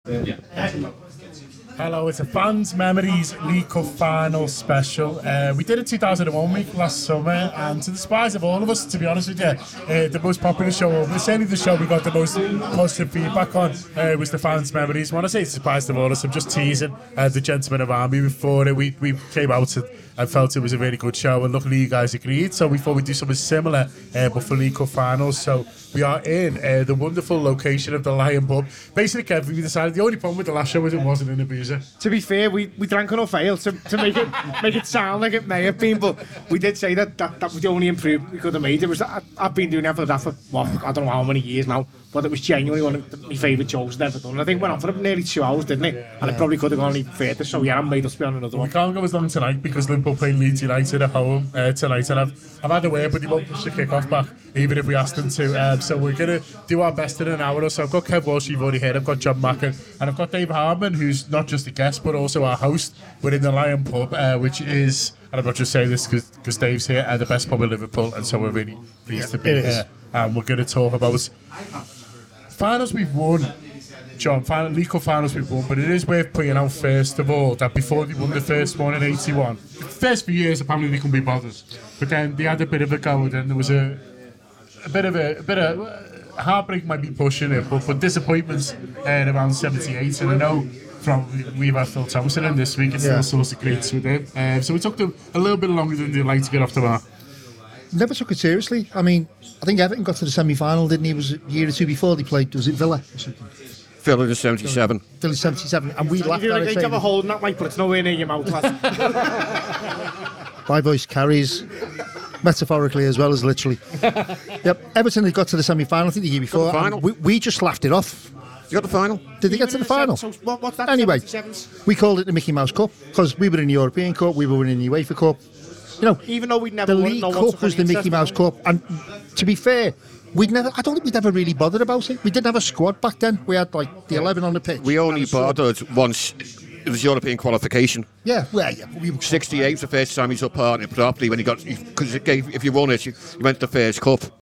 Hello, it's a Fans Memories League Cup Final special. We did a 2001 week last summer, and to the surprise of all of us, to be honest with you, the most popular show, or certainly the show we got the most positive feedback on, was the Fans Memories. When I say surprised of all of us, I'm just teasing the Gentlemen of Army before it. We came out and felt it was a really good show, and luckily you guys agreed, so we thought we'd do something similar, but for League Cup Finals. So we are in the wonderful location of the Lion Pub. Basically, Kev, we decided the only problem with the last show was it wasn't in Ibiza. To be fair, we drank enough ale to make it sound like it may have been, but we did say that was the only improvement we could have made. It was I've been doing that for I don't know how many years now, but it was genuinely one of my favourite shows I've ever done. I think it went on for nearly 2 hours, didn't it? And it probably could have gone even further, so yeah, I made us be on another one. We can't go as long tonight because Liverpool play Leeds United at home tonight, and I've had a word, but they won't push the kick-off back, even if we asked them to. So we're going to do our best in an hour or so. I've got Kev Walsh, you've already heard, I've got John Macken, and I've got Dave Harman, who's not just a guest, but also our host. We're in the Lion Pub, which is, and I'm not just saying this because Dave's here, the best pub in Liverpool, and so we're really pleased to be here. And we're going to talk about finals we've won, John, League Cup finals we've won, but it is worth pointing out first of all that before they won the first one in '81, the first few years apparently they couldn't be bothered, but then they had a bit of a go, and there was a bit of heartbreak might be pushing it, but disappointments around '78, and I know we've had Phil Thompson in this week, it's still source of greats with him, so it took them a little bit longer than they'd like to get off the mark. Never took it seriously. I mean, I think Everton got to the semi-final, didn't he? It was a year or two before they played. Was it Villa or something? Villa in '77. Villa 77, and we laughed You at it. have a hold in that mic, but it's nowhere near your mouth, lad. My voice carries metaphorically as well as literally. Yep, Everton had got to the semi-final, I think the year before. Final. We just laughed it off. You got the final? Did they get to the final? So what's that? Anyway, 77s? we called it the Mickey Mouse Cup because we were in the European Cup, we were in the UEFA Cup. You know, even though we'd never the won, League no one's Cup was the Mickey Mouse Cup, and to be fair, I don't think we'd ever really bothered about it. We didn't have a squad back then. We had like the 11 on the pitch. We only bothered once. It was European qualification. Yeah, well, yeah. 68 was the first time he took part in it properly when he got, because if you won it, you went to the first cup.